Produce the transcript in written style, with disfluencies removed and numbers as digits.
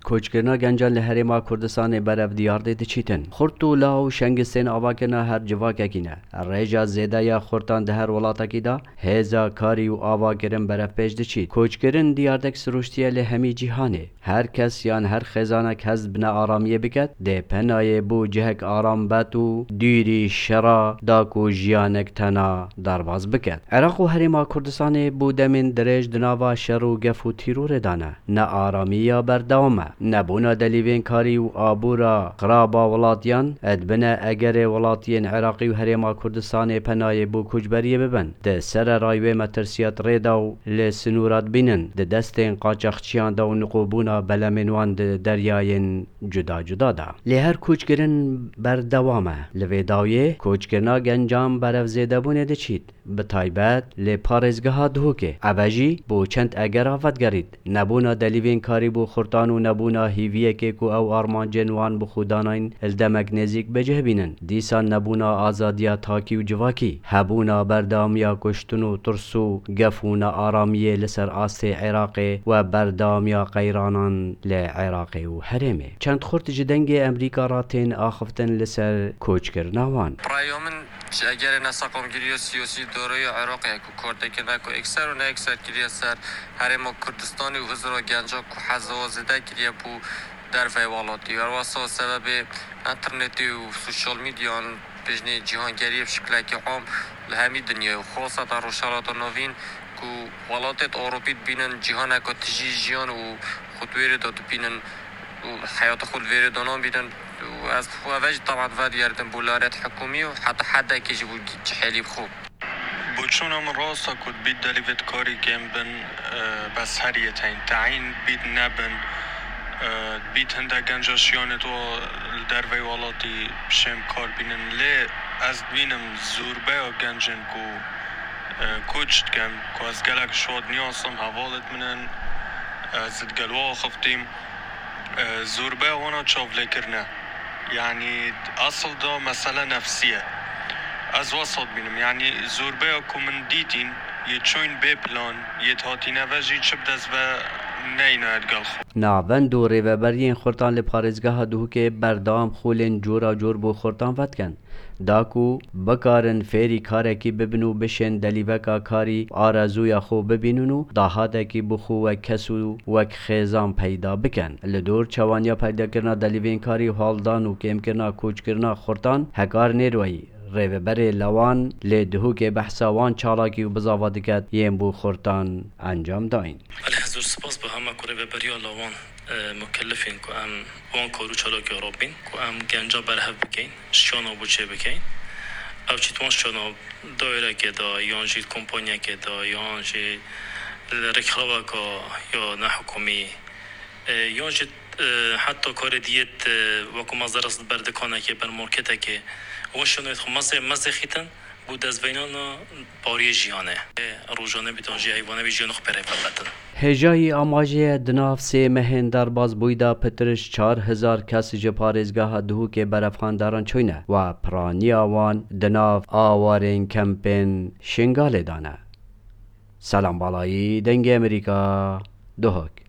کوچکرنا گنجان لهرما کردستان برف دیار ده چیتن خورتو لاو شنگستین آواکرنا هر جواکه کینه ریجا زیده یا خورتان ده هر ولاتا کی دا هزا کاری و آواکرن برف پیش ده چیت کوچکرن دیاردک سروشتیه لهمی جهانه هر کس یان هر خزانک هز بنا آرامیه بکد ده پنای بو جهک آرام باتو دیری شرا داکو جیانک تنا درواز بکد عراق و هرما کردستان بو دمین درج دناوا شرو گفو تیرور دانه نه آرامیا بردوامه نبونا دلیوین کاری و آبورا خرابا ولاتیان ادبنا اگر ولاتیان عراقی و هرما کردستان پنای بو کجبریه ببن ده سر رایوه مترسیات ریدا و لسنورات بینن ده دستین قاچاقچیان دا و نقوبونا بلمنوان ده دریاین جدا جدا دا لهر کوچگرن بردوامه لویداویه کوچگرنا گنجام برف زیده بونه ده چید به تایبت لپارزگاه دهوکه عوجی بو چند اگر آفت گرید نبونا دلیوین کاری بو خورتان و نبونا هیویه که کو او آرمان جنوان بو خوداناین الدمک نزیک بجه بینن دیسان نبونا آزادیا تاکی و جواکی هبونا بردامیا کشتن و ترسو گفونا آرامیه لسر آست عراقی و بردامیا قیرانان لعراقی و حرمه چند خورت جدنگ امریکا راتین آخفتن لسر کوچ کرناوان اگر نساقم گیری سیاسی دارای عراق یک کارده که نکو اکثر و نه اکثر گیری سر هرما کردستانی و حضور گنجا که حزوازده گیری بو در فیوالاتی و واسه سبب انترنتی و سوشال میدیان بجنه جهانگری بشکل که عام لهمی دنیا و خاصة در روشالات نوین که ولاتت اروپیت بینن جهان اکا تجی جیان و خودویر داد بینن حیات خود ویره دانان بیدن و از فواج طبعا فاد یاردن بولارت حکومی و حتی که جبو جحیلی بخوب بوچون هم راستا کد بید دلیوت کاری کم بن بس هریتین تعیین بید نبن بید هنده گنجاشیانت و دروی والاتی شم کار بینن لی از بینم زوربه و گنجن کو کچت کم که از گلک شاد نیاسم حوالت منن زد گلوا خفتیم زوربه وانا چاوله کرنه يعني اصل دا مسئله نفسیه از وسط بینم یعنی زوربه اکو من دیدین یه چوین بی پلان یه تاتی نوژی چه بدز و نیناید گل خود ناوند و ریوبرین خورتان لپارزگاه دو که بردام خولین جورا جور بو خورتان فتکن داکو بکارن فیری کارکی ببنو بشن دلیوکا کاری آرزویا خو ببینونو داهاتکی بخو و کسو وک خیزان پیدا بکن لدور چوانیا پیدا کرنا دلیوین کاری حالدان و کم کرنا کوچ کرنا خورتان هکار نیروی ریوبر لوان لدهو که بحثاوان چالاکی و بزاوادکت یم بو خورتان انجام داین الحضور سپاس به همه که ریوبریا لوان مکلفین که ام وان کارو چالاکی رابین که ام گنجا برهف بکین شانا بوچه بکین او چیتوان شانا دایره که دا یان جید کمپانیا که دا یان جید رکھلاوا که یا نه حکومی یان جید حتی کار دیت وکو مزارست بردکانه که بر مارکته که وشونوید خو مزه خیتن بود از بینانا باری جیانه روزانه بیتانجی ایوانه بی جیانو خبره فبتن هجای آماجه دناف سه مهن درباز بویدا پترش 4000 کس جپارزگاه دهو که برفخانداران چوینه و پرانی آوان دناف آوارین کمپین شنگال دانه سلام بالایی دنگ امریکا دهوک